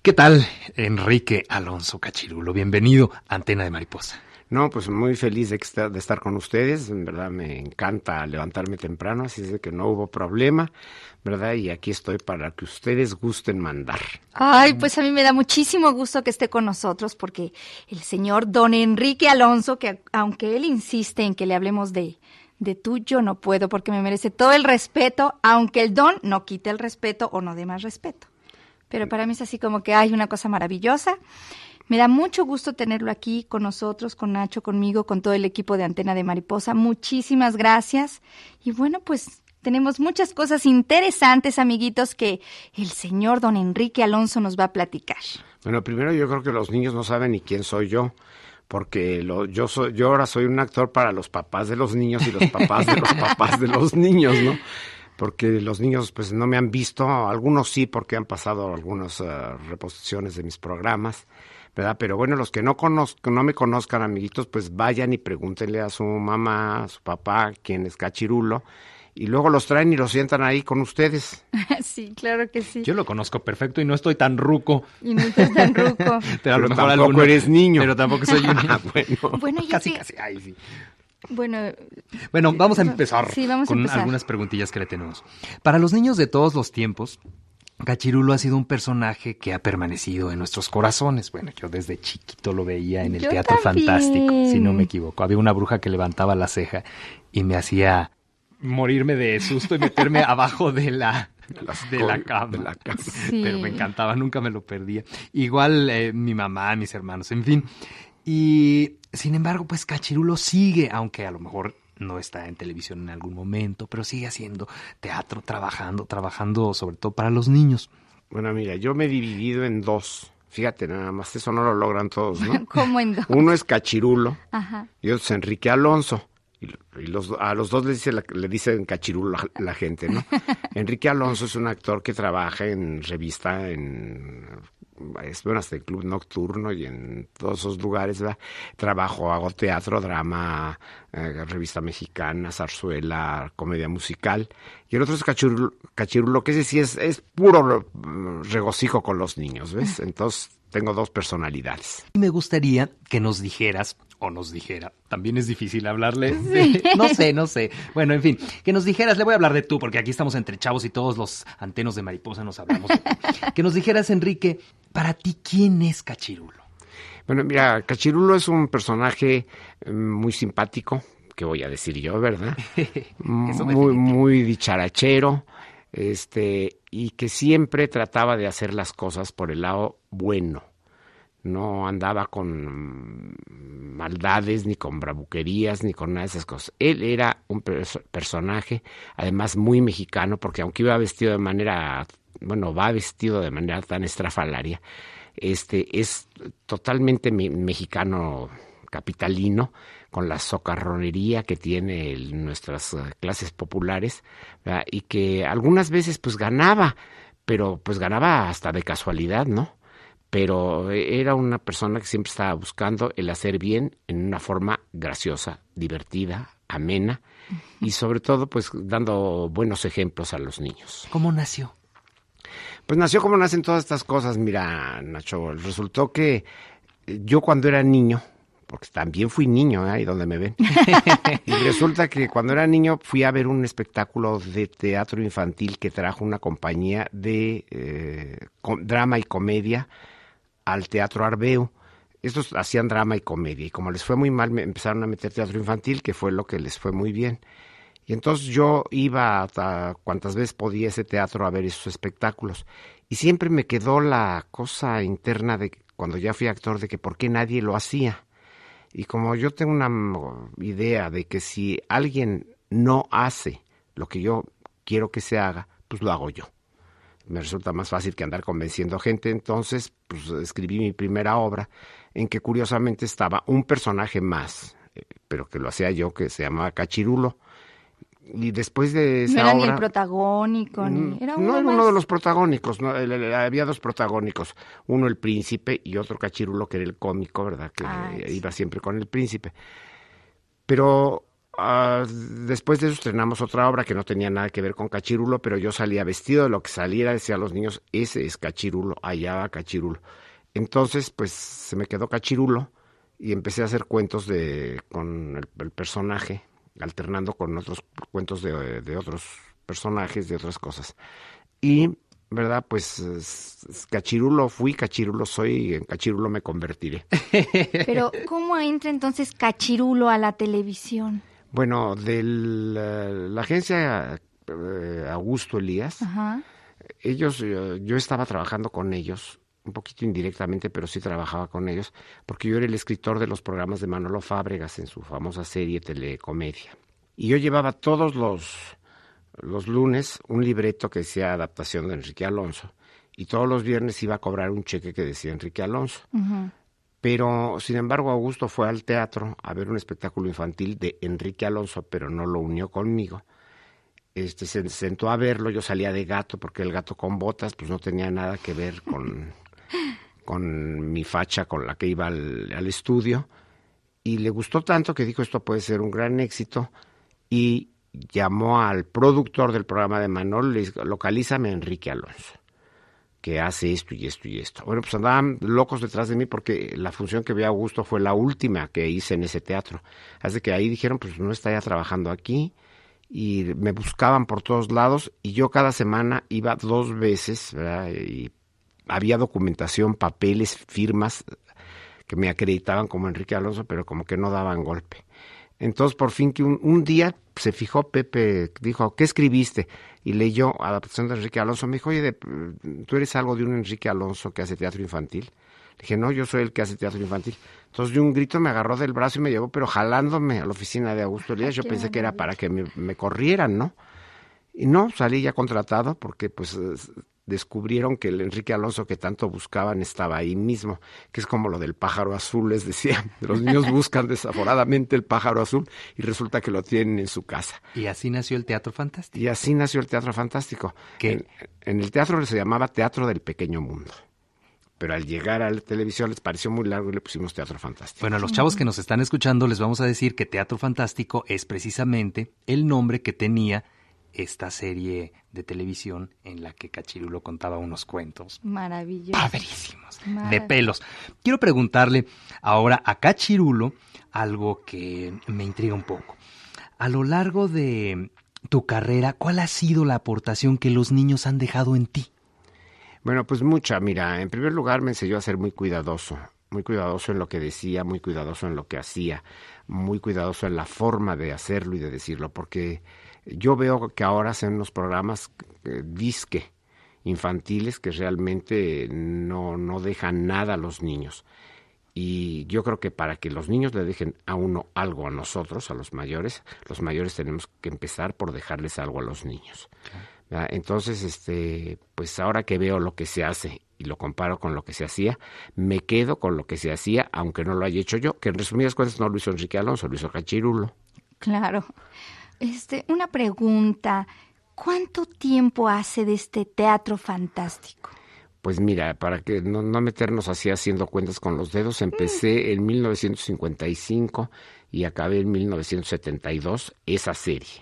¿Qué tal, Enrique Alonso Cachirulo? Bienvenido a Antena de Mariposa. No, pues muy feliz de estar con ustedes, en verdad me encanta levantarme temprano, así es de que no hubo problema, ¿verdad? Y aquí estoy para que ustedes gusten mandar. Ay, pues a mí me da muchísimo gusto que esté con nosotros porque el señor don Enrique Alonso, que aunque él insiste en que le hablemos de tú, yo no puedo porque me merece todo el respeto, aunque el don no quite el respeto o no dé más respeto. Pero para mí es así como que hay una cosa maravillosa. Me da mucho gusto tenerlo aquí con nosotros, con Nacho, conmigo, con todo el equipo de Antena de Mariposa. Muchísimas gracias. Y bueno, pues tenemos muchas cosas interesantes, amiguitos, que el señor don Enrique Alonso nos va a platicar. Bueno, primero yo creo que los niños no saben ni quién soy yo, porque yo ahora soy un actor para los papás de los niños y los papás de los papás de los niños, ¿no? Porque los niños pues no me han visto, algunos sí porque han pasado algunas reposiciones de mis programas, ¿verdad? Pero bueno, los que no me conozcan, amiguitos, pues vayan y pregúntenle a su mamá, a su papá, quién es Cachirulo, y luego los traen y los sientan ahí con ustedes. Sí, claro que sí. Yo lo conozco perfecto y no estoy tan ruco. Y no estás tan ruco. Pero a lo mejor tampoco eres niño. Pero tampoco soy un niño. Bueno, casi, ay, sí. Bueno, vamos a empezar, vamos con a empezar. algunas preguntillas que le tenemos. Para los niños de todos los tiempos, Cachirulo ha sido un personaje que ha permanecido en nuestros corazones. Bueno, yo desde chiquito lo veía en el Yo Teatro también. Fantástico, si no me equivoco. Había una bruja que levantaba la ceja y me hacía morirme de susto y meterme abajo de la cama. Sí. Pero me encantaba, nunca me lo perdía. Igual mi mamá, mis hermanos, en fin. Y sin embargo, pues Cachirulo sigue, aunque a lo mejor no está en televisión en algún momento, pero sigue haciendo teatro, trabajando sobre todo para los niños. Bueno, mira, yo me he dividido en dos. Fíjate, nada más eso no lo logran todos, ¿no? ¿Cómo en dos? Uno es Cachirulo. Ajá. Y otro es Enrique Alonso. Y a los dos le dicen Cachirulo la gente, ¿no? Enrique Alonso es un actor que trabaja en revista, hasta el Club Nocturno y en todos esos lugares, ¿verdad? Hago teatro, drama, revista mexicana, zarzuela, comedia musical. Y el otro es Cachirulo, que ese sí es puro regocijo con los niños, ¿ves? Entonces tengo dos personalidades. Y me gustaría que nos dijeras, o nos dijera, también es difícil hablarle, Sí. no sé, bueno, en fin, que nos dijeras, le voy a hablar de tú, porque aquí estamos entre chavos y todos los antenos de Mariposa nos hablamos de tú. Que nos dijeras, Enrique, para ti, ¿quién es Cachirulo? Bueno, mira, Cachirulo es un personaje muy simpático, que voy a decir yo, ¿verdad? muy dicharachero, y que siempre trataba de hacer las cosas por el lado bueno. No andaba con maldades, ni con bravuquerías, ni con nada de esas cosas. Él era un personaje, además muy mexicano, porque aunque va vestido de manera tan estrafalaria, es totalmente mexicano capitalino, con la socarronería que tiene nuestras clases populares, ¿verdad? Y que algunas veces pues ganaba, pero pues ganaba hasta de casualidad, ¿no? Pero era una persona que siempre estaba buscando el hacer bien en una forma graciosa, divertida, amena y sobre todo pues dando buenos ejemplos a los niños. ¿Cómo nació? Pues nació como nacen todas estas cosas. Mira, Nacho, resultó que yo cuando era niño, porque también fui niño, ahí donde me ven, y resulta que cuando era niño fui a ver un espectáculo de teatro infantil que trajo una compañía de drama y comedia al Teatro Arbeu. Estos hacían drama y comedia, y como les fue muy mal, me empezaron a meter teatro infantil, que fue lo que les fue muy bien. Y entonces yo iba hasta cuantas veces podía ese teatro a ver esos espectáculos. Y siempre me quedó la cosa interna de cuando ya fui actor, de que por qué nadie lo hacía. Y como yo tengo una idea de que si alguien no hace lo que yo quiero que se haga, pues lo hago yo. Me resulta más fácil que andar convenciendo gente. Entonces, pues escribí mi primera obra, en que curiosamente estaba un personaje más, pero que lo hacía yo, que se llamaba Cachirulo. Y después de esa no era obra... ni el protagónico, era no era más. uno de los protagónicos, ¿no? Había dos protagónicos, uno el príncipe y otro Cachirulo, que era el cómico, ¿verdad? Que iba siempre con el príncipe. Pero Después de eso estrenamos otra obra que no tenía nada que ver con Cachirulo, pero yo salía vestido de lo que saliera, decía a los niños, ese es Cachirulo, allá va Cachirulo. Entonces, pues se me quedó Cachirulo y empecé a hacer cuentos con el personaje, alternando con otros cuentos de otros personajes, de otras cosas. Y, ¿verdad? Pues Cachirulo fui, Cachirulo soy y en Cachirulo me convertiré. Pero, ¿cómo entra entonces Cachirulo a la televisión? Bueno, de la agencia Augusto Elías, Ajá. ellos, yo estaba trabajando con ellos, un poquito indirectamente, pero sí trabajaba con ellos, porque yo era el escritor de los programas de Manolo Fábregas en su famosa serie Telecomedia. Y yo llevaba todos los lunes un libreto que decía adaptación de Enrique Alonso, y todos los viernes iba a cobrar un cheque que decía Enrique Alonso. Uh-huh. Pero, sin embargo, Augusto fue al teatro a ver un espectáculo infantil de Enrique Alonso, pero no lo unió conmigo. Se sentó a verlo, yo salía de gato, porque el gato con botas pues no tenía nada que ver con mi facha con la que iba al estudio. Y le gustó tanto que dijo, esto puede ser un gran éxito, y llamó al productor del programa de Manolo, le dijo, localízame a Enrique Alonso, que hace esto y esto y esto. Bueno, pues andaban locos detrás de mí porque la función que vi a Augusto fue la última que hice en ese teatro. Así que ahí dijeron, pues no está ya trabajando aquí, y me buscaban por todos lados, y yo cada semana iba 2 veces, ¿verdad? Y había documentación, papeles, firmas que me acreditaban como Enrique Alonso, pero como que no daban golpe. Entonces, por fin, que un día se fijó Pepe, dijo, ¿qué escribiste? Y leyó adaptación de Enrique Alonso. Me dijo, oye, ¿tú eres algo de un Enrique Alonso que hace teatro infantil? Le dije, no, yo soy el que hace teatro infantil. Entonces, de un grito me agarró del brazo y me llevó, pero jalándome a la oficina de Augusto Elías. Yo pensé que era para que me corrieran, ¿no? Y no, salí ya contratado porque, pues, descubrieron que el Enrique Alonso que tanto buscaban estaba ahí mismo, que es como lo del pájaro azul, les decía. Los niños buscan desaforadamente el pájaro azul y resulta que lo tienen en su casa. Y así nació el Teatro Fantástico. Y así nació el Teatro Fantástico. En el teatro se llamaba Teatro del Pequeño Mundo. Pero al llegar a la televisión les pareció muy largo y le pusimos Teatro Fantástico. Bueno, a los chavos que nos están escuchando les vamos a decir que Teatro Fantástico es precisamente el nombre que tenía esta serie de televisión en la que Cachirulo contaba unos cuentos maravillosos, padrísimos, de pelos. Quiero preguntarle ahora a Cachirulo algo que me intriga un poco. A lo largo de tu carrera, ¿cuál ha sido la aportación que los niños han dejado en ti? Bueno, pues mucha. Mira, en primer lugar me enseñó a ser muy cuidadoso en lo que decía, muy cuidadoso en lo que hacía, muy cuidadoso en la forma de hacerlo y de decirlo, porque yo veo que ahora hacen unos programas disque infantiles que realmente no dejan nada a los niños. Y yo creo que para que los niños le dejen a uno algo a nosotros, a los mayores tenemos que empezar por dejarles algo a los niños. ¿Verdad? Entonces, pues ahora que veo lo que se hace y lo comparo con lo que se hacía, me quedo con lo que se hacía, aunque no lo haya hecho yo, que en resumidas cuentas no lo hizo Enrique Alonso, lo hizo Cachirulo. Claro. Una pregunta, ¿cuánto tiempo hace de este Teatro Fantástico? Pues mira, para que no meternos así haciendo cuentas con los dedos, empecé en 1955 y acabé en 1972 esa serie.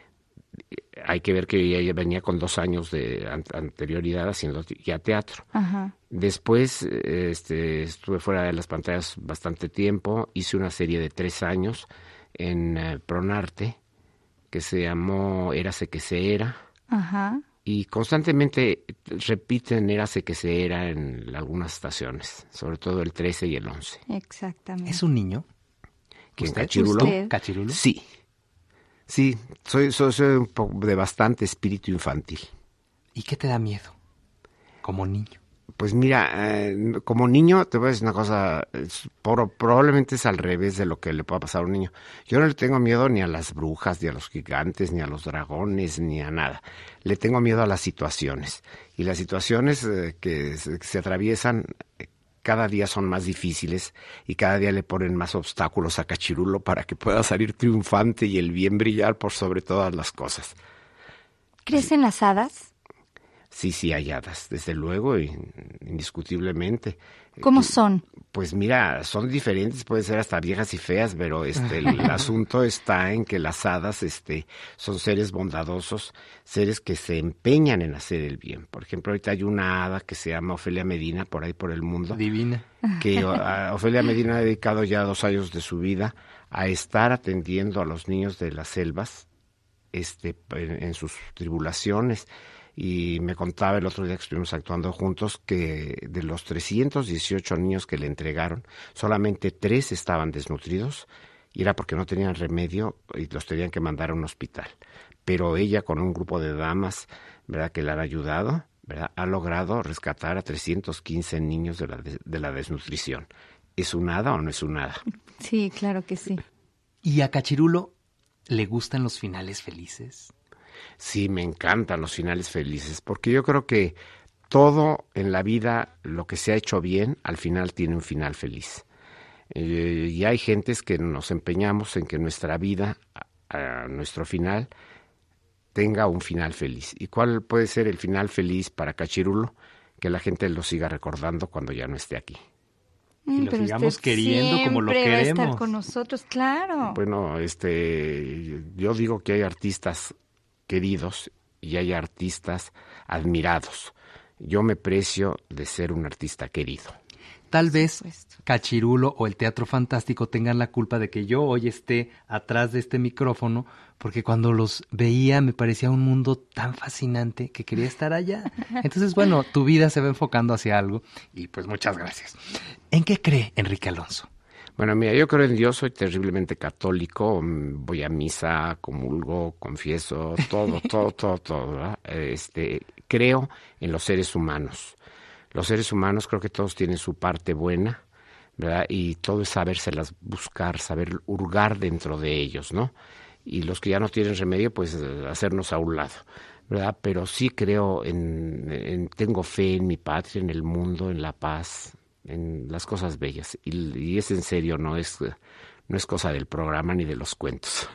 Hay que ver que ya venía con 2 años de anterioridad haciendo ya teatro. Ajá. Después estuve fuera de las pantallas bastante tiempo, hice una serie de 3 años en Pronarte, que se llamó Érase que se era. Ajá. Y constantemente repiten Érase que se era en algunas estaciones, sobre todo el 13 y el 11. Exactamente. ¿Es un niño? ¿Quién, Cachirulo? ¿Usted? ¿Cachirulo? Sí, soy un poco de bastante espíritu infantil. ¿Y qué te da miedo como niño? Pues mira, como niño, te voy a decir una cosa, probablemente es al revés de lo que le pueda pasar a un niño. Yo no le tengo miedo ni a las brujas, ni a los gigantes, ni a los dragones, ni a nada. Le tengo miedo a las situaciones. Y las situaciones que se atraviesan cada día son más difíciles y cada día le ponen más obstáculos a Cachirulo para que pueda salir triunfante y el bien brillar por sobre todas las cosas. ¿Crees en las hadas? Sí, hay hadas, desde luego, indiscutiblemente. ¿Cómo son? Pues mira, son diferentes, pueden ser hasta viejas y feas, pero el asunto está en que las hadas son seres bondadosos, seres que se empeñan en hacer el bien. Por ejemplo, ahorita hay una hada que se llama Ofelia Medina, por ahí por el mundo. Divina. Que Ofelia Medina ha dedicado ya 2 años de su vida a estar atendiendo a los niños de las selvas en sus tribulaciones. Y me contaba el otro día que estuvimos actuando juntos que de los 318 niños que le entregaron, solamente 3 estaban desnutridos y era porque no tenían remedio y los tenían que mandar a un hospital. Pero ella, con un grupo de damas, ¿verdad?, que le han ayudado, ¿verdad?, ha logrado rescatar a 315 niños de la desnutrición. ¿Es un hada o no es un hada? Sí, claro que sí. ¿Y a Cachirulo le gustan los finales felices? Sí, me encantan los finales felices, porque yo creo que todo en la vida, lo que se ha hecho bien, al final tiene un final feliz. Y hay gentes que nos empeñamos en que nuestra vida, a nuestro final, tenga un final feliz. ¿Y cuál puede ser el final feliz para Cachirulo? Que la gente lo siga recordando cuando ya no esté aquí. Y lo Pero sigamos usted queriendo como lo siempre va a queremos. estar con nosotros, claro. Bueno, yo digo que hay artistas queridos y hay artistas admirados. Yo me precio de ser un artista querido. Tal vez supuesto. Cachirulo o el Teatro Fantástico tengan la culpa de que yo hoy esté atrás de este micrófono, porque cuando los veía me parecía un mundo tan fascinante que quería estar allá. Entonces, bueno, tu vida se va enfocando hacia algo y pues muchas gracias. ¿En qué cree Enrique Alonso? Bueno, mira, yo creo en Dios, soy terriblemente católico, voy a misa, comulgo, confieso, todo, ¿verdad? Creo en los seres humanos. Los seres humanos creo que todos tienen su parte buena, ¿verdad? Y todo es sabérselas buscar, saber hurgar dentro de ellos, ¿no? Y los que ya no tienen remedio, pues hacernos a un lado, ¿verdad? Pero sí creo tengo fe en mi patria, en el mundo, en la paz, en las cosas bellas. Y es en serio, no es cosa del programa ni de los cuentos.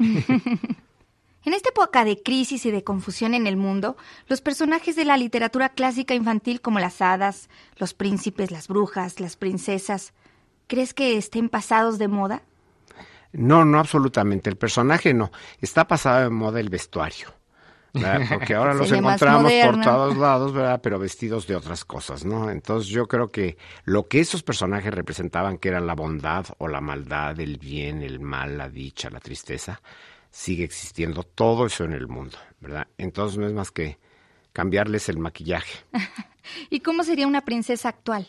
En esta época de crisis y de confusión en el mundo, los personajes de la literatura clásica infantil como las hadas, los príncipes, las brujas, las princesas, ¿crees que estén pasados de moda? No, absolutamente. El personaje no. Está pasado de moda el vestuario, ¿verdad? Porque ahora los encontramos por todos lados, ¿verdad? Pero vestidos de otras cosas, ¿no? Entonces yo creo que lo que esos personajes representaban, que era la bondad o la maldad, el bien, el mal, la dicha, la tristeza, sigue existiendo todo eso en el mundo, ¿verdad? Entonces no es más que cambiarles el maquillaje. ¿Y cómo sería una princesa actual?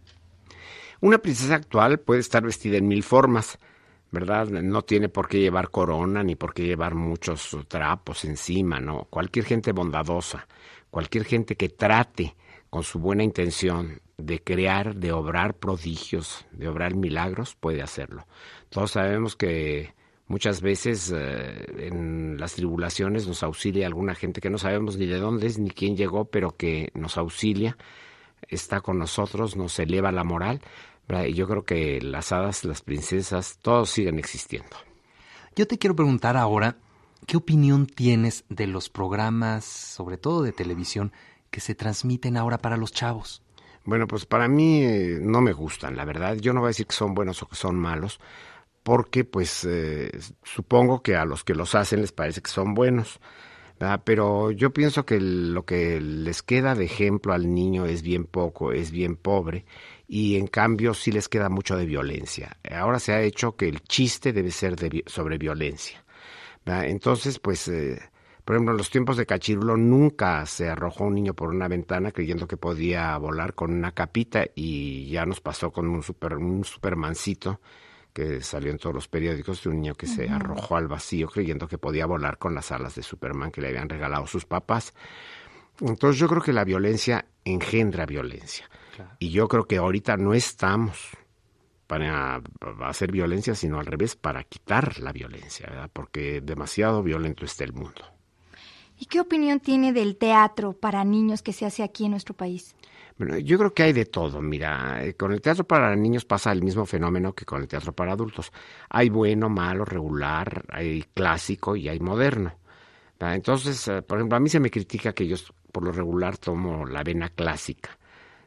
Una princesa actual puede estar vestida en 1000 formas, ¿verdad? No tiene por qué llevar corona ni por qué llevar muchos trapos encima, ¿no? Cualquier gente bondadosa, cualquier gente que trate con su buena intención de crear, de obrar prodigios, de obrar milagros, puede hacerlo. Todos sabemos que muchas veces en las tribulaciones nos auxilia alguna gente que no sabemos ni de dónde es ni quién llegó, pero que nos auxilia, está con nosotros, nos eleva la moral, ¿verdad? Y yo creo que las hadas, las princesas, todos siguen existiendo. Yo te quiero preguntar ahora, ¿qué opinión tienes de los programas, sobre todo de televisión, que se transmiten ahora para los chavos? Bueno, pues para mí no me gustan, la verdad. Yo no voy a decir que son buenos o que son malos, porque pues supongo que a los que los hacen les parece que son buenos, ¿verdad? Pero yo pienso que lo que les queda de ejemplo al niño es bien poco, es bien pobre, y en cambio sí les queda mucho de violencia. Ahora se ha hecho que el chiste debe ser sobre violencia, ¿verdad? Entonces, pues, por ejemplo, en los tiempos de Cachirulo nunca se arrojó un niño por una ventana creyendo que podía volar con una capita, y ya nos pasó con un Supermancito que salió en todos los periódicos, de un niño que se arrojó al vacío creyendo que podía volar con las alas de Superman que le habían regalado sus papás. Entonces yo creo que la violencia engendra violencia. Claro. Y yo creo que ahorita no estamos para hacer violencia, sino al revés, para quitar la violencia, ¿verdad? Porque demasiado violento está el mundo. ¿Y qué opinión tiene del teatro para niños que se hace aquí en nuestro país? Bueno, yo creo que hay de todo. Mira, con el teatro para niños pasa el mismo fenómeno que con el teatro para adultos. Hay bueno, malo, regular, hay clásico y hay moderno. Entonces, por ejemplo, a mí se me critica que yo por lo regular tomo la vena clásica,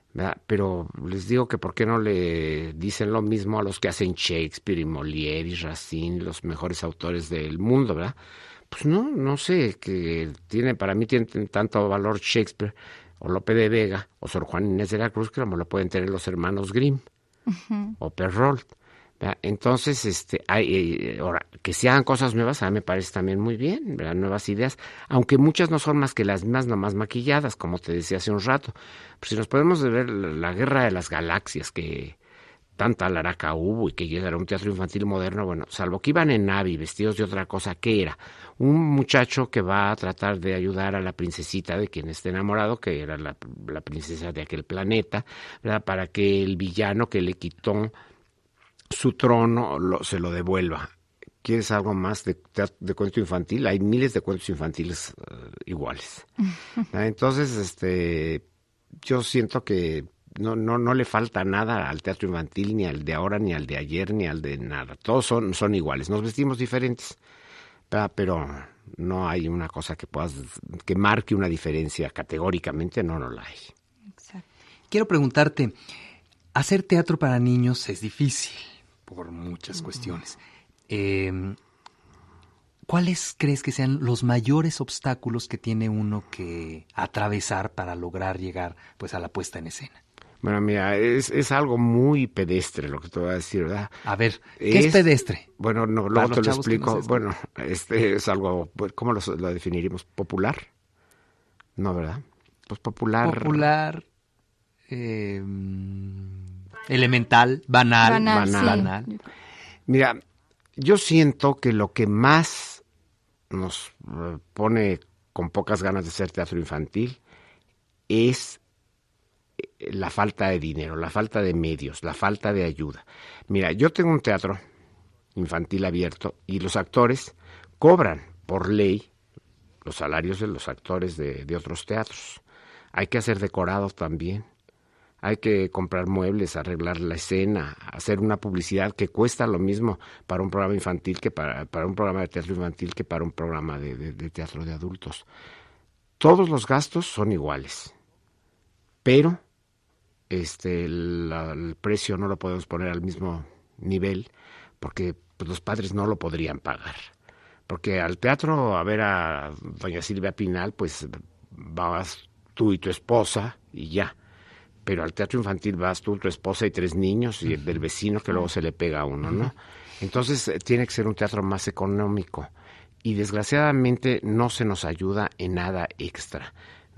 ¿verdad? Pero les digo que ¿por qué no le dicen lo mismo a los que hacen Shakespeare y Molière y Racine, los mejores autores del mundo, ¿verdad? Pues no sé, que para mí tiene tanto valor Shakespeare o Lope de Vega o Sor Juana Inés de la Cruz que como lo pueden tener los hermanos Grimm o Perrault. ¿Verdad? Entonces, ahora, que se hagan cosas nuevas, a mí me parece también muy bien, ¿verdad? Nuevas ideas, aunque muchas no son más que las mismas, nomás maquilladas, como te decía hace un rato. Pero si nos podemos ver la Guerra de las Galaxias, que tanta laraca hubo y que era un teatro infantil moderno, bueno, salvo que iban en nave vestidos de otra cosa, ¿qué era? Un muchacho que va a tratar de ayudar a la princesita de quien esté enamorado, que era la princesa de aquel planeta, ¿verdad? Para que el villano que le quitó su trono se lo devuelva. ¿Quieres algo más de cuento infantil? Hay miles de cuentos infantiles iguales. Entonces, yo siento que no le falta nada al teatro infantil, ni al de ahora, ni al de ayer, ni al de nada. Todos son iguales. Nos vestimos diferentes, pero no hay una cosa que marque una diferencia categóricamente, no la hay. Exacto. Quiero preguntarte, hacer teatro para niños es difícil por muchas cuestiones. ¿Cuáles crees que sean los mayores obstáculos que tiene uno que atravesar para lograr llegar pues a la puesta en escena? Bueno, mira, es algo muy pedestre lo que te voy a decir, ¿verdad? A ver, ¿qué es pedestre? Bueno, luego te lo explico. Bueno, es algo, ¿cómo lo definiríamos? ¿Popular? No, ¿verdad? Pues popular. Popular, elemental, banal. Sí. Mira, yo siento que lo que más nos pone con pocas ganas de hacer teatro infantil es la falta de dinero, la falta de medios, la falta de ayuda. Mira, yo tengo un teatro infantil abierto y los actores cobran por ley los salarios de los actores de otros teatros. Hay que hacer decorados también. Hay que comprar muebles, arreglar la escena, hacer una publicidad que cuesta lo mismo para un programa infantil que para un programa de teatro infantil que para un programa de teatro de adultos. Todos los gastos son iguales, pero el precio no lo podemos poner al mismo nivel porque pues, los padres no lo podrían pagar. Porque al teatro a ver a doña Silvia Pinal, pues vas tú y tu esposa y ya. Pero al teatro infantil vas tú, tu esposa y 3 niños y el del vecino que luego se le pega a uno, ¿no? Entonces tiene que ser un teatro más económico y desgraciadamente no se nos ayuda en nada extra.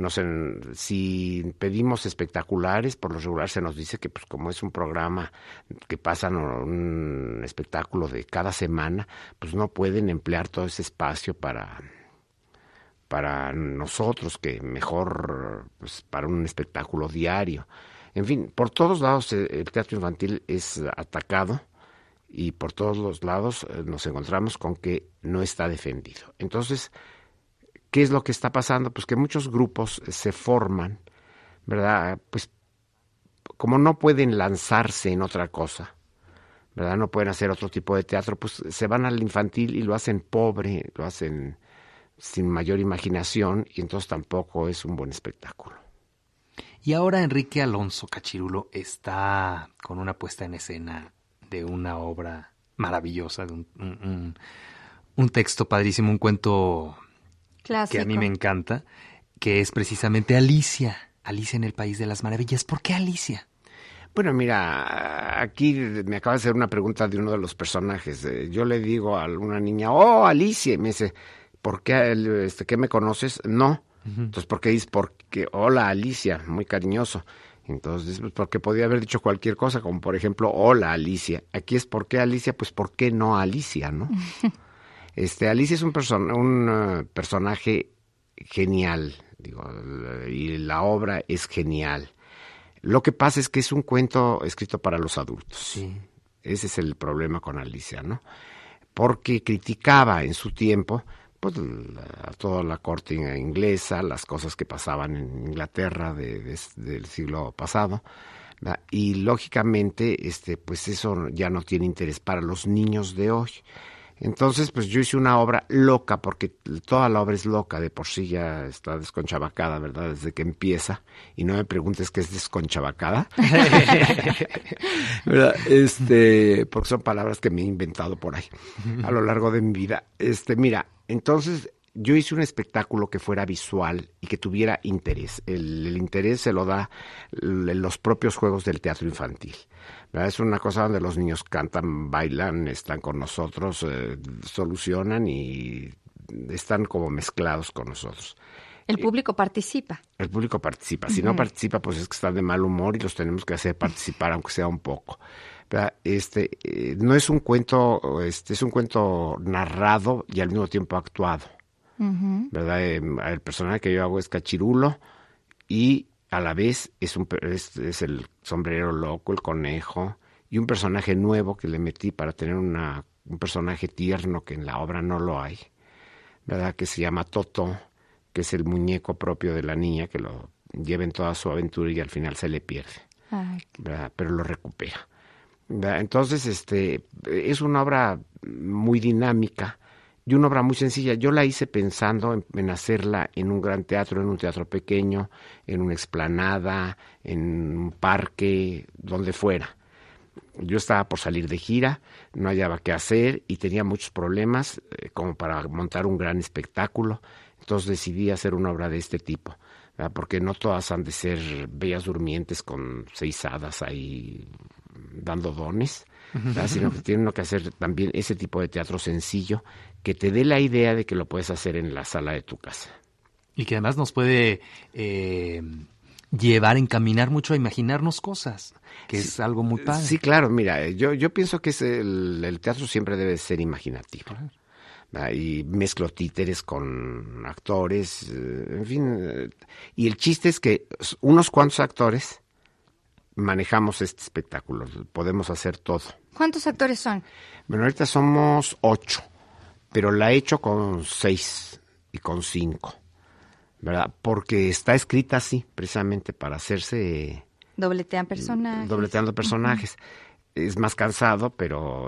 Si pedimos espectaculares, por lo regular se nos dice que pues como es un programa que pasan un espectáculo de cada semana, pues no pueden emplear todo ese espacio para nosotros, que mejor pues, para un espectáculo diario. En fin, por todos lados el teatro infantil es atacado y por todos los lados nos encontramos con que no está defendido. Entonces, ¿qué es lo que está pasando? Pues que muchos grupos se forman, ¿verdad? Pues como no pueden lanzarse en otra cosa, ¿verdad? No pueden hacer otro tipo de teatro, pues se van al infantil y lo hacen pobre, lo hacen sin mayor imaginación y entonces tampoco es un buen espectáculo. Y ahora Enrique Alonso Cachirulo está con una puesta en escena de una obra maravillosa, de un texto padrísimo, un cuento clásico que a mí me encanta, que es precisamente Alicia en el País de las Maravillas. ¿Por qué Alicia? Bueno, mira, aquí me acaba de hacer una pregunta de uno de los personajes. Yo le digo a una niña, ¡oh, Alicia! Y me dice, ¿por qué, qué me conoces? No. Entonces, ¿por qué dices? Porque, hola, Alicia, muy cariñoso. Entonces, pues porque podía haber dicho cualquier cosa, como por ejemplo, hola, Alicia. Aquí es, ¿por qué Alicia? Pues, ¿por qué no Alicia, no? Alicia es un personaje genial, digo, y la obra es genial. Lo que pasa es que es un cuento escrito para los adultos. Sí. Ese es el problema con Alicia, ¿no? Porque criticaba en su tiempo pues a toda la corte inglesa, las cosas que pasaban en Inglaterra del siglo pasado, ¿verdad? Y lógicamente pues eso ya no tiene interés para los niños de hoy. Entonces, pues yo hice una obra loca, porque toda la obra es loca, de por sí ya está desconchabacada, ¿verdad? Desde que empieza, y no me preguntes qué es desconchabacada, ¿verdad? Porque son palabras que me he inventado por ahí a lo largo de mi vida. Mira, entonces yo hice un espectáculo que fuera visual y que tuviera interés. El interés se lo da los propios juegos del teatro infantil. ¿Verdad? Es una cosa donde los niños cantan, bailan, están con nosotros, solucionan y están como mezclados con nosotros. El público participa. El público participa. Si no participa, pues es que están de mal humor y los tenemos que hacer participar, aunque sea un poco. ¿Verdad? No es un cuento, es un cuento narrado y al mismo tiempo actuado. ¿Verdad? El personaje que yo hago es Cachirulo y a la vez es el sombrero loco, el conejo, y un personaje nuevo que le metí para tener un personaje tierno que en la obra no lo hay, ¿verdad? Que se llama Toto, que es el muñeco propio de la niña que lo lleva en toda su aventura y al final se le pierde, ¿verdad? Pero lo recupera, ¿verdad? Entonces, es una obra muy dinámica y una obra muy sencilla. Yo la hice pensando en hacerla en un gran teatro, en un teatro pequeño, en una explanada, en un parque, donde fuera. Yo estaba por salir de gira, no hallaba qué hacer y tenía muchos problemas como para montar un gran espectáculo. Entonces decidí hacer una obra de este tipo, ¿verdad? Porque no todas han de ser bellas durmientes con 6 hadas ahí dando dones, ¿verdad? Sino que tienen que hacer también ese tipo de teatro sencillo que te dé la idea de que lo puedes hacer en la sala de tu casa. Y que además nos puede llevar, encaminar mucho a imaginarnos cosas, que es algo muy padre. Sí, claro, mira, yo pienso que el teatro siempre debe ser imaginativo. Y mezclo títeres con actores, en fin. Y el chiste es que unos cuantos actores manejamos este espectáculo, podemos hacer todo. ¿Cuántos actores son? Bueno, ahorita somos 8, pero la he hecho con 6 y con 5, ¿verdad? Porque está escrita así, precisamente para hacerse... Dobletean personajes. Dobleteando personajes. Es más cansado, pero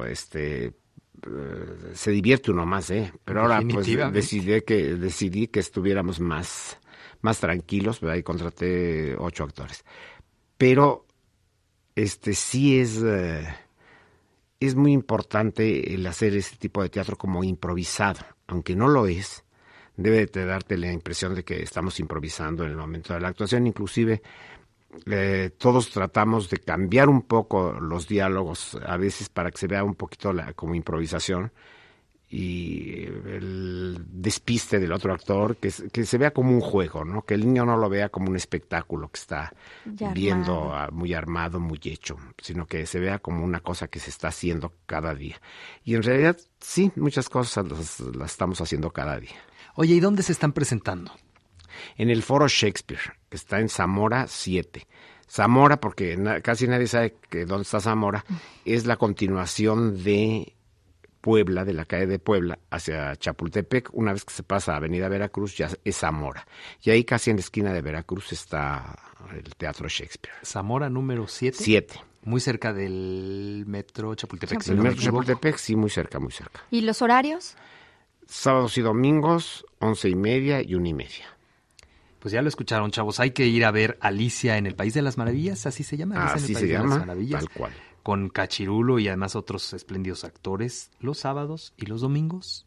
se divierte uno más, Pero ahora pues decidí que estuviéramos más tranquilos, ¿verdad? Y contraté 8 actores. Pero sí es muy importante el hacer este tipo de teatro como improvisado, aunque no lo es. Debe de darte la impresión de que estamos improvisando en el momento de la actuación. Inclusive todos tratamos de cambiar un poco los diálogos a veces para que se vea un poquito como improvisación y el despiste del otro actor, que se vea como un juego, ¿no? Que el niño no lo vea como un espectáculo que está viendo muy armado, muy hecho, sino que se vea como una cosa que se está haciendo cada día. Y en realidad, sí, muchas cosas las estamos haciendo cada día. Oye, ¿y dónde se están presentando? En el Foro Shakespeare, que está en Zamora 7. Zamora, porque casi nadie sabe dónde está Zamora, es la continuación de Puebla, de la calle de Puebla, hacia Chapultepec. Una vez que se pasa a Avenida Veracruz, ya es Zamora. Y ahí casi en la esquina de Veracruz está el Teatro Shakespeare. Zamora número 7. 7. Muy cerca del metro Chapultepec. El metro Chapultepec, sí, muy cerca, muy cerca. ¿Y los horarios? Sábados y domingos, 11:30 y 1:30. Pues ya lo escucharon, chavos. Hay que ir a ver Alicia en el País de las Maravillas, así se llama. Así se llama, tal cual. Con Cachirulo y además otros espléndidos actores los sábados y los domingos.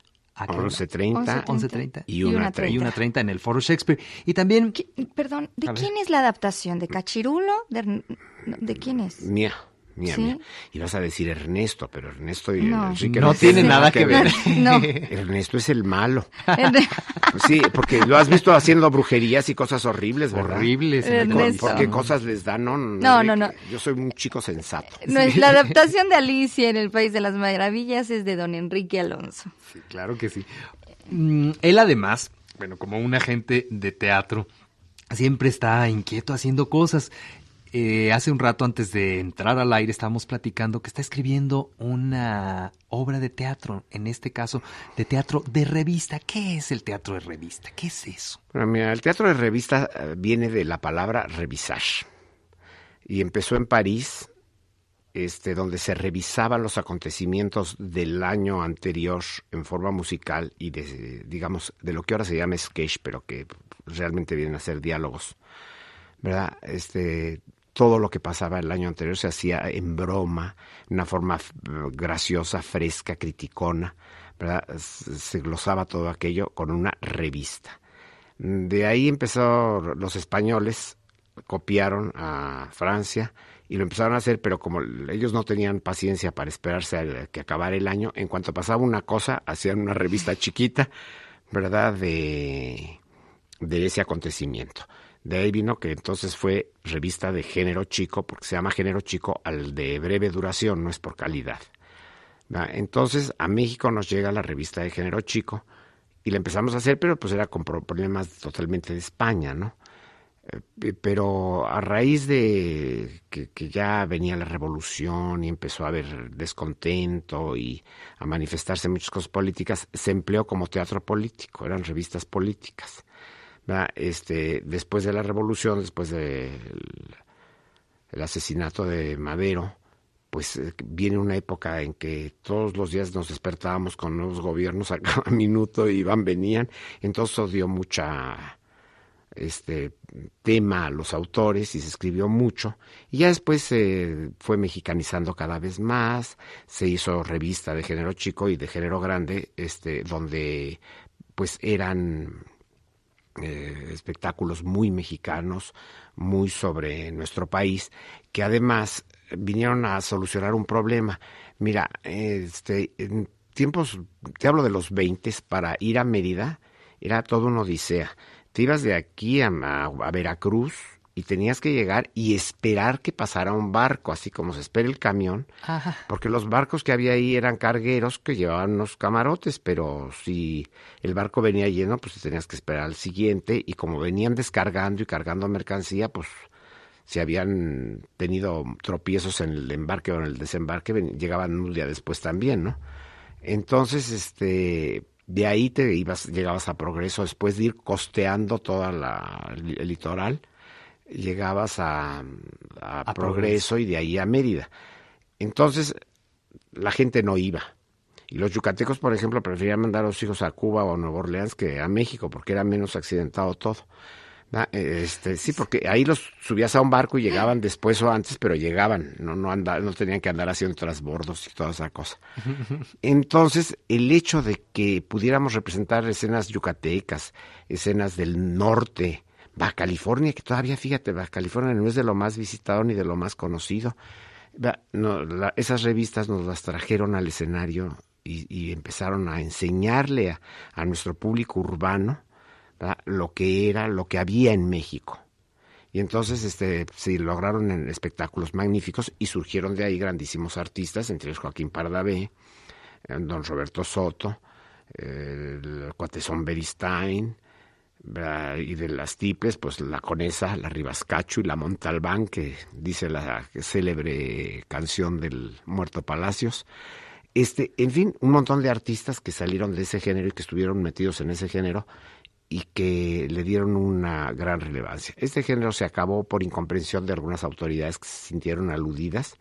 11:30 y 1:30. Y 1:30 en el Foro Shakespeare. Y también... Perdón, ¿de quién es la adaptación? ¿De Cachirulo? ¿De quién es? Mía. ¿Sí? Y vas a decir Ernesto, pero Ernesto y no, Enrique no tiene nada que ver. No. Ernesto es el malo. Sí, porque lo has visto haciendo brujerías y cosas horribles, ¿verdad? Horribles. ¿Por qué cosas les dan? No. Yo soy un chico sensato. No, es la adaptación de Alicia en el País de las Maravillas es de don Enrique Alonso. Sí, claro que sí. Él además, bueno, como un agente de teatro, siempre está inquieto haciendo cosas. Hace un rato antes de entrar al aire estábamos platicando que está escribiendo una obra de teatro, en este caso de teatro de revista. ¿Qué es el teatro de revista? ¿Qué es eso? Bueno, mira, el teatro de revista viene de la palabra revisar y empezó en París donde se revisaban los acontecimientos del año anterior en forma musical y digamos, de lo que ahora se llama sketch, pero que realmente vienen a ser diálogos, ¿verdad? Todo lo que pasaba el año anterior se hacía en broma, de una forma graciosa, fresca, criticona, ¿verdad? Se glosaba todo aquello con una revista. De ahí los españoles copiaron a Francia y lo empezaron a hacer, pero como ellos no tenían paciencia para esperarse a que acabara el año, en cuanto pasaba una cosa, hacían una revista chiquita, ¿verdad?, de ese acontecimiento. De ahí vino que entonces fue revista de género chico, porque se llama género chico al de breve duración, no es por calidad. Entonces a México nos llega la revista de género chico y la empezamos a hacer, pero pues era con problemas totalmente de España, ¿no? Pero a raíz de que ya venía la revolución y empezó a haber descontento y a manifestarse muchas cosas políticas, se empleó como teatro político, eran revistas políticas. Después de la revolución, después del asesinato de Madero, pues viene una época en que todos los días nos despertábamos con nuevos gobiernos a cada minuto, iban, venían, entonces eso dio mucha tema a los autores y se escribió mucho, y ya después se fue mexicanizando cada vez más, se hizo revista de género chico y de género grande, donde pues eran espectáculos muy mexicanos, muy sobre nuestro país, que además vinieron a solucionar un problema. Mira, en tiempos, te hablo de los 20, para ir a Mérida era todo una odisea. Te ibas de aquí a Veracruz y tenías que llegar y esperar que pasara un barco, así como se espera el camión, porque los barcos que había ahí eran cargueros que llevaban unos camarotes, pero si el barco venía lleno, pues tenías que esperar al siguiente, y como venían descargando y cargando mercancía, pues si habían tenido tropiezos en el embarque o en el desembarque, llegaban un día después también, ¿no? Entonces, de ahí llegabas a Progreso, después de ir costeando toda el litoral, llegabas a Progreso y de ahí a Mérida. Entonces la gente no iba, y los yucatecos, por ejemplo, preferían mandar a los hijos a Cuba o a Nueva Orleans que a México, porque era menos accidentado todo. Sí, porque ahí los subías a un barco y llegaban después o antes, pero llegaban, no tenían que andar haciendo transbordos y toda esa cosa. Entonces, el hecho de que pudiéramos representar escenas yucatecas, escenas del norte, Baja California, que todavía, fíjate, Baja California no es de lo más visitado ni de lo más conocido. Esas revistas nos las trajeron al escenario y empezaron a enseñarle a nuestro público urbano, ¿verdad?, lo que había en México. Y entonces se lograron en espectáculos magníficos y surgieron de ahí grandísimos artistas, entre ellos Joaquín Pardavé, don Roberto Soto, el Cuatezón Beristain, ¿verdad?, y de las tiples, pues la Conesa, la Ribascacho y la Montalbán, que dice la célebre canción del Muerto Palacios. En fin, un montón de artistas que salieron de ese género y que estuvieron metidos en ese género y que le dieron una gran relevancia. Este género se acabó por incomprensión de algunas autoridades que se sintieron aludidas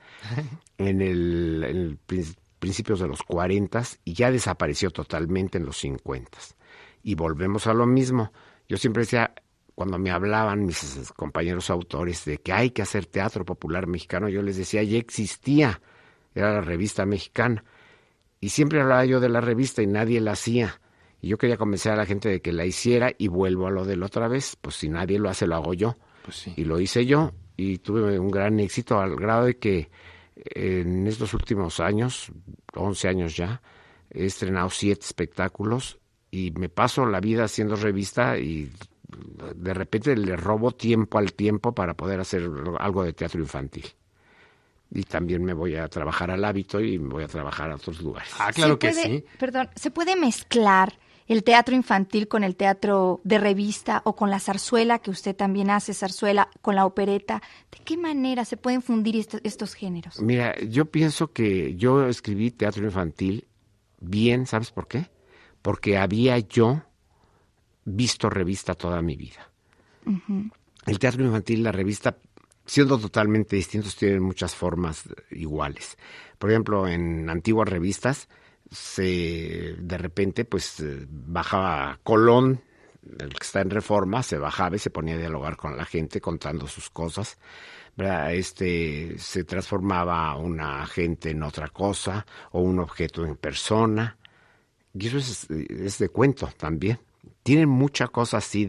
en principios de los 40 y ya desapareció totalmente en los 50. Y volvemos a lo mismo. Yo siempre decía, cuando me hablaban mis compañeros autores de que hay que hacer teatro popular mexicano, yo les decía, ya existía, era la Revista Mexicana. Y siempre hablaba yo de la revista y nadie la hacía. Y yo quería convencer a la gente de que la hiciera, y vuelvo a lo de la otra vez, pues si nadie lo hace, lo hago yo. Pues sí. Y lo hice yo, y tuve un gran éxito al grado de que en estos últimos años, 11 años ya, he estrenado 7 espectáculos y me paso la vida haciendo revista, y de repente le robo tiempo al tiempo para poder hacer algo de teatro infantil. Y también me voy a trabajar al hábito y me voy a trabajar a otros lugares. Ah, claro que sí. Perdón, ¿se puede mezclar el teatro infantil con el teatro de revista o con la zarzuela, que usted también hace zarzuela, con la opereta? ¿De qué manera se pueden fundir estos géneros? Mira, yo pienso que yo escribí teatro infantil bien, ¿sabes por qué? Porque había yo visto revista toda mi vida. Uh-huh. El teatro infantil, la revista, siendo totalmente distintos, tienen muchas formas iguales. Por ejemplo, en antiguas revistas, de repente, pues, bajaba Colón, el que está en Reforma, se bajaba y se ponía a dialogar con la gente contando sus cosas, ¿verdad? Se transformaba una gente en otra cosa o un objeto en persona, y eso es de cuento también. Tienen mucha cosa así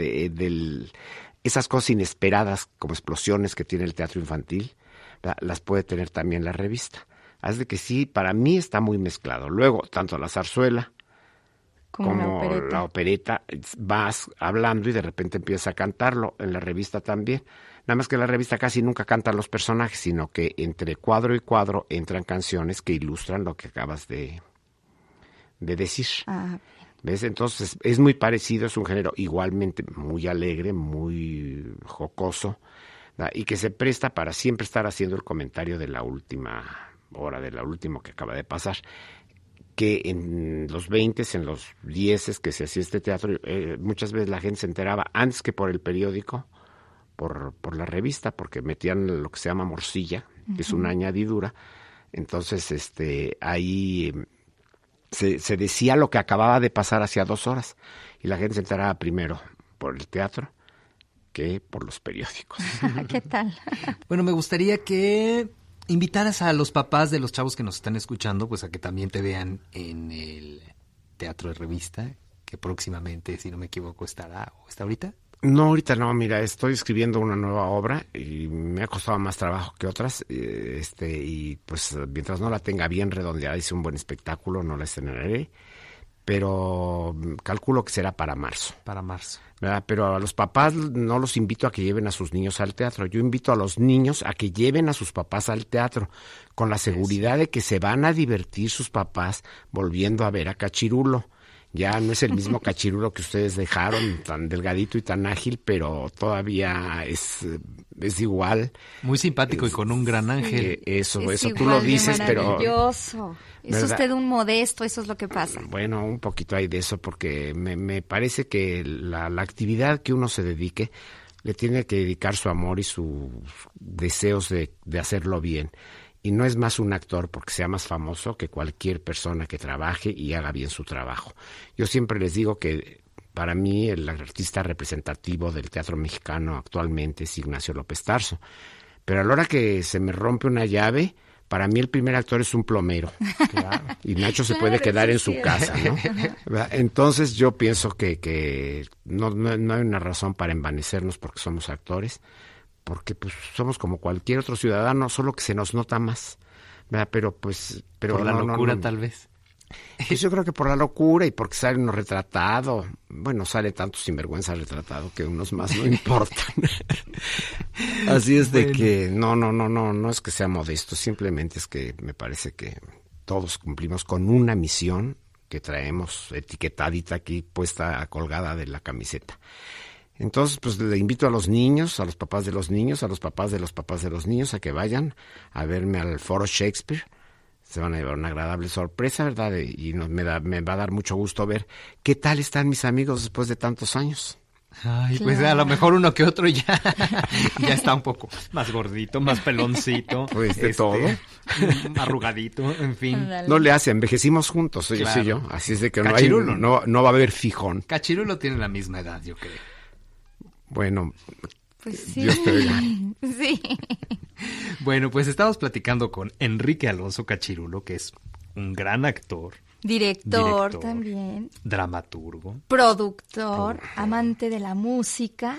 esas cosas inesperadas como explosiones que tiene el teatro infantil, ¿verdad? Las puede tener también la revista. Así que sí, para mí está muy mezclado. Luego, tanto la zarzuela como la opereta, vas hablando y de repente empiezas a cantarlo. En la revista también. Nada más que en la revista casi nunca cantan los personajes, sino que entre cuadro y cuadro entran canciones que ilustran lo que acabas de decir. ¿Ves? Entonces es muy parecido, es un género igualmente muy alegre, muy jocoso, ¿verdad? Y que se presta para siempre estar haciendo el comentario de la última hora, de lo último que acaba de pasar. Que en los 20, en los 10 que se hacía este teatro, muchas veces la gente se enteraba antes que por el periódico, por la revista, porque metían lo que se llama morcilla, que es una añadidura. Entonces, ahí se decía lo que acababa de pasar hacía 2 horas, y la gente se enteraba primero por el teatro que por los periódicos. ¿Qué tal? Bueno, me gustaría que invitaras a los papás de los chavos que nos están escuchando, pues a que también te vean en el teatro de revista, que próximamente, si no me equivoco, estará o está ahorita. No, ahorita no, mira, estoy escribiendo una nueva obra y me ha costado más trabajo que otras, y pues mientras no la tenga bien redondeada, hice un buen espectáculo, no la estrenaré, pero calculo que será para marzo. Para marzo. ¿Verdad? Pero a los papás no los invito a que lleven a sus niños al teatro, yo invito a los niños a que lleven a sus papás al teatro, con la seguridad de que se van a divertir sus papás volviendo a ver a Cachirulo. Ya no es el mismo Cachirulo que ustedes dejaron, tan delgadito y tan ágil, pero todavía es igual. Muy simpático y con un gran ángel. Eso tú lo dices, pero... Maravilloso. Es ¿verdad? Usted un modesto, eso es lo que pasa. Bueno, un poquito hay de eso, porque me parece que la actividad que uno se dedique, le tiene que dedicar su amor y sus deseos de hacerlo bien. Y no es más un actor porque sea más famoso que cualquier persona que trabaje y haga bien su trabajo. Yo siempre les digo que para mí el artista representativo del teatro mexicano actualmente es Ignacio López Tarso. Pero a la hora que se me rompe una llave, para mí el primer actor es un plomero. Claro. Y Nacho se puede quedar en su casa, ¿no? Entonces yo pienso que no hay una razón para envanecernos porque somos actores, porque pues somos como cualquier otro ciudadano, solo que se nos nota más, ¿verdad? Pero por la locura tal vez. Pues yo creo que por la locura y porque sale uno retratado. Bueno, sale tanto sinvergüenza retratado que unos más no importan. Así es de que no es que sea modesto, simplemente es que me parece que todos cumplimos con una misión que traemos etiquetadita aquí, puesta, colgada de la camiseta. Entonces, pues le invito a los niños, a los papás de los niños, a los papás de los papás de los niños a que vayan a verme al Foro Shakespeare. Se van a llevar una agradable sorpresa, ¿verdad? Y me va a dar mucho gusto ver qué tal están mis amigos después de tantos años. Ay, pues a lo mejor uno que otro ya está un poco más gordito, más peloncito. Pues de todo. Arrugadito, en fin. No le hace, envejecimos juntos, ellos y yo. Así es de que no va a haber fijón. Cachirulo tiene la misma edad, yo creo. Bueno, pues sí. Dios te oiga. Sí. Bueno, pues estamos platicando con Enrique Alonso Cachirulo, que es un gran actor. Director también. Dramaturgo. Productor, amante de la música.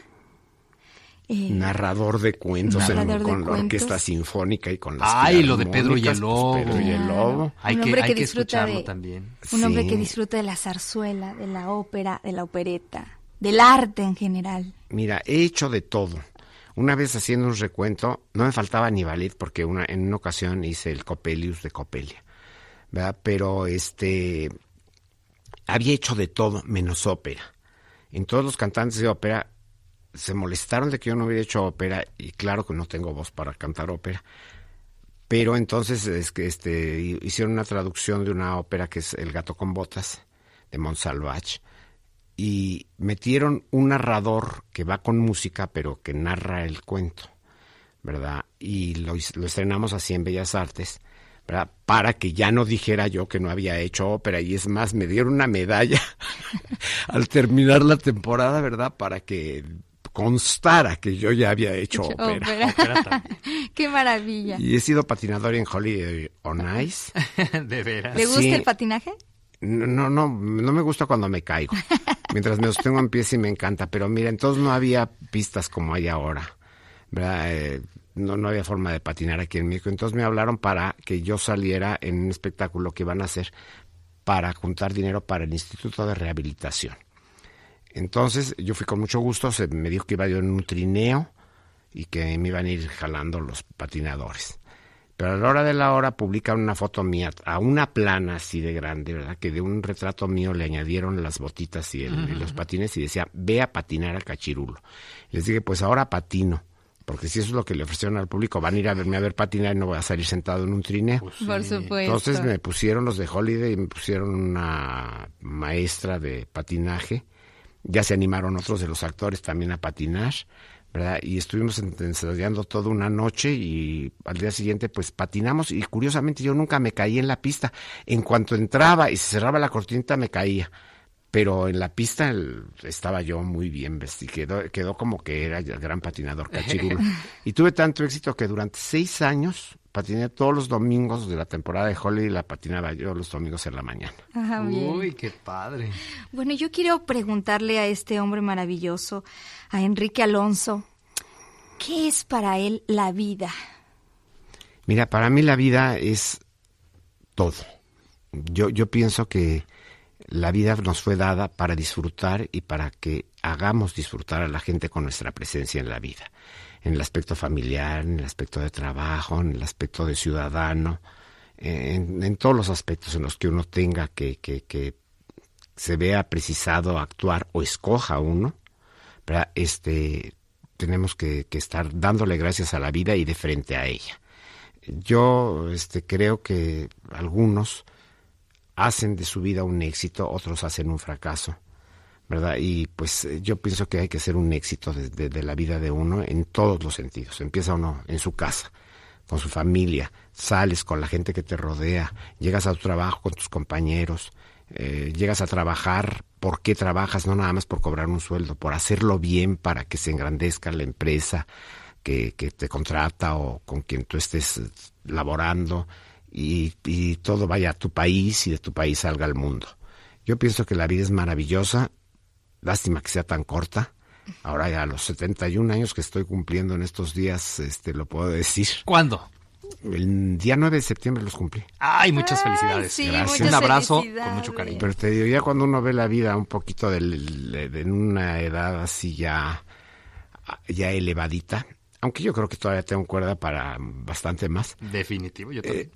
Narrador de cuentos con la orquesta sinfónica y con las lo de Pedro y el Lobo. Pedro y el Lobo. Hay que escucharlo también. Un hombre que disfruta de la zarzuela, de la ópera, de la opereta, del arte en general. Mira, he hecho de todo. Una vez haciendo un recuento, no me faltaba ni ballet porque en una ocasión hice el Coppelius de Coppelia, ¿verdad? Pero había hecho de todo menos ópera. En todos los cantantes de ópera se molestaron de que yo no hubiera hecho ópera, y claro que no tengo voz para cantar ópera. Pero entonces hicieron una traducción de una ópera que es El gato con botas, de Montsalvatge, y metieron un narrador que va con música, pero que narra el cuento. ¿verdad? Y lo estrenamos así en Bellas Artes, ¿verdad? Para que ya no dijera yo que no había hecho ópera. Y es más, me dieron una medalla al terminar la temporada, ¿verdad? Para que constara que yo ya había hecho ópera. ¡Qué maravilla! Y he sido patinador en Holiday on Ice. ¿De veras? ¿Le gusta Sí. el patinaje? No me gusta cuando me caigo. Mientras me sostengo en pie sí me encanta, pero mira, entonces no había pistas como hay ahora, ¿verdad? No había forma de patinar aquí en México. Entonces me hablaron para que yo saliera en un espectáculo que iban a hacer para juntar dinero para el Instituto de Rehabilitación. Entonces yo fui con mucho gusto, se me dijo que iba yo en un trineo y que me iban a ir jalando los patinadores. Pero a la hora de la hora publican una foto mía a una plana así de grande, ¿verdad? Que de un retrato mío le añadieron las botitas y los patines y decía, ve a patinar a Cachirulo. Les dije, pues ahora patino, porque si eso es lo que le ofrecieron al público, van a ir a verme a ver patinar y no voy a salir sentado en un trineo. Pues sí. Por supuesto. Entonces me pusieron los de Holiday y me pusieron una maestra de patinaje. Ya se animaron otros de los actores también a patinar, ¿verdad? Y estuvimos ensayando toda una noche y al día siguiente pues patinamos y curiosamente yo nunca me caí en la pista. En cuanto entraba y se cerraba la cortinita me caía, pero en la pista estaba yo muy bien vestido, quedó como que era el gran patinador Cachirulo. Y tuve tanto éxito que durante 6 años patiné todos los domingos de la temporada de Holiday, la patinaba yo los domingos en la mañana. Ajá, bien. Uy, qué padre. Bueno, yo quiero preguntarle a este hombre maravilloso, a Enrique Alonso, ¿qué es para él la vida? Mira, para mí la vida es todo. Yo pienso que la vida nos fue dada para disfrutar y para que hagamos disfrutar a la gente con nuestra presencia en la vida. En el aspecto familiar, en el aspecto de trabajo, en el aspecto de ciudadano, en todos los aspectos en los que uno tenga que se vea precisado actuar o escoja uno, ¿verdad? Tenemos que estar dándole gracias a la vida y de frente a ella. Yo creo que algunos hacen de su vida un éxito, otros hacen un fracaso, ¿verdad? Y pues yo pienso que hay que hacer un éxito de la vida de uno en todos los sentidos. Empieza uno en su casa, con su familia, sales con la gente que te rodea, llegas a tu trabajo con tus compañeros, llegas a trabajar. ¿Por qué trabajas? No nada más por cobrar un sueldo, por hacerlo bien para que se engrandezca la empresa que te contrata o con quien tú estés laborando y todo vaya a tu país y de tu país salga al mundo. Yo pienso que la vida es maravillosa, lástima que sea tan corta. Ahora ya a los 71 años que estoy cumpliendo en estos días, lo puedo decir. ¿Cuándo? El día 9 de septiembre los cumplí. Ay, muchas felicidades. Sí, Gracias. muchas Un abrazo felicidades. con mucho cariño. Pero te digo, ya cuando uno ve la vida un poquito en una edad así ya elevadita, aunque yo creo que todavía tengo cuerda para bastante más, Definitivo, yo también.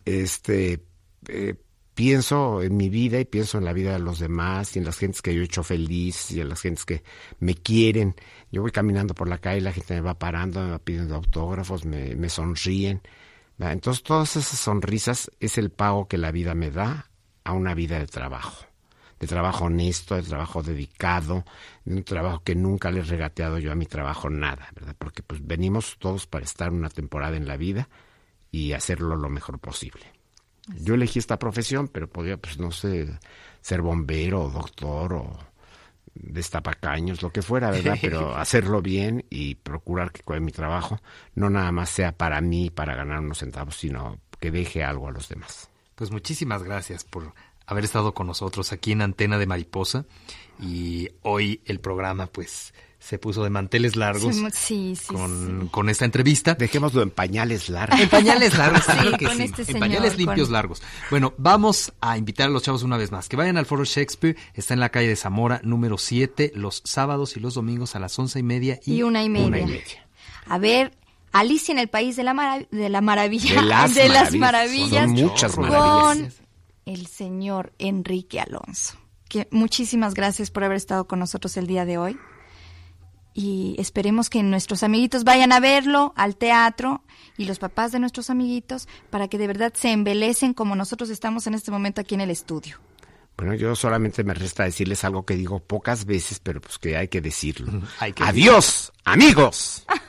pienso en mi vida y pienso en la vida de los demás y en las gentes que yo he hecho feliz y en las gentes que me quieren. Yo voy caminando por la calle, la gente me va parando, me va pidiendo autógrafos, me sonríen. Entonces todas esas sonrisas es el pago que la vida me da a una vida de trabajo honesto, de trabajo dedicado, de un trabajo que nunca le he regateado yo a mi trabajo nada, ¿verdad? Porque pues venimos todos para estar una temporada en la vida y hacerlo lo mejor posible. Yo elegí esta profesión, pero podría, pues no sé, ser bombero o doctor o destapacaños, lo que fuera, ¿verdad? Pero hacerlo bien y procurar que mi trabajo no nada más sea para mí, para ganar unos centavos, sino que deje algo a los demás. Pues muchísimas gracias por haber estado con nosotros aquí en Antena de Mariposa. Y hoy el programa, pues, se puso de manteles largos Sí. con esta entrevista. Dejémoslo en pañales largos. En pañales largos, Sí, claro que con sí. este En señor, pañales limpios con- largos. Bueno, vamos a invitar a los chavos una vez más. Que vayan al Foro Shakespeare. Está en la calle de Zamora, número 7, los sábados y los domingos a las 11:30 Y 1:30. A ver, Alicia en el País de la Maravilla. De de las las maravillas. Son muchas con maravillas. el señor Enrique Alonso. Que muchísimas gracias por haber estado con nosotros el día de hoy. Y esperemos que nuestros amiguitos vayan a verlo al teatro y los papás de nuestros amiguitos para que de verdad se embelecen como nosotros estamos en este momento aquí en el estudio. Bueno, yo solamente me resta decirles algo que digo pocas veces, pero pues que hay que decirlo. Hay que ¡Adiós, amigos!